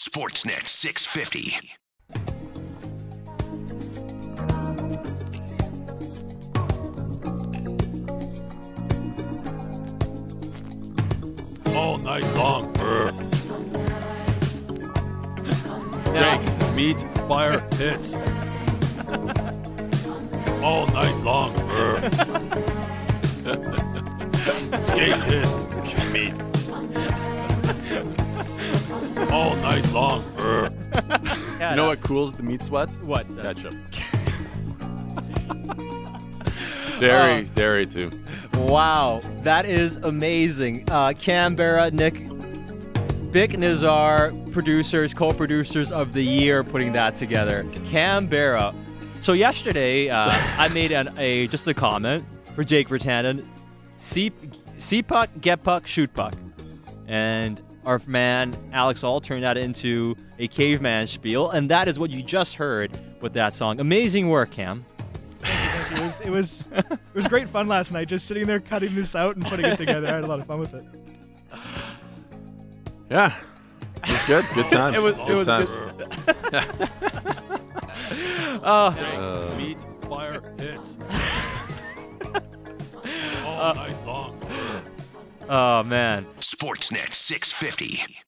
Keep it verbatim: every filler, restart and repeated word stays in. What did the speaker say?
Sportsnet six fifty. All night long. Jake, meat, fire, hits. All night long. Skate, hit, meat. All night long. Yeah, You know what cools the meat sweats? What? Ketchup. Dairy, Oh. dairy too. Wow, that is amazing. Uh, Canberra, Nick, Vic Nazar, producers, co-producers of the year, putting that together. Canberra. So yesterday, uh, I made an, a just a comment for Jake Virtanen. See, see puck, get puck, shoot puck, and our man Alex All turned that into a caveman spiel, and that is what you just heard with that song. Amazing work, Cam. It was it was it was great fun last night, just sitting there cutting this out and putting it together. I had a lot of fun with it. Yeah. It was good. Good times. It was- good it was times. Uh, Jake, meat, fire, hits. All night long. oh man. Sportsnet six fifty.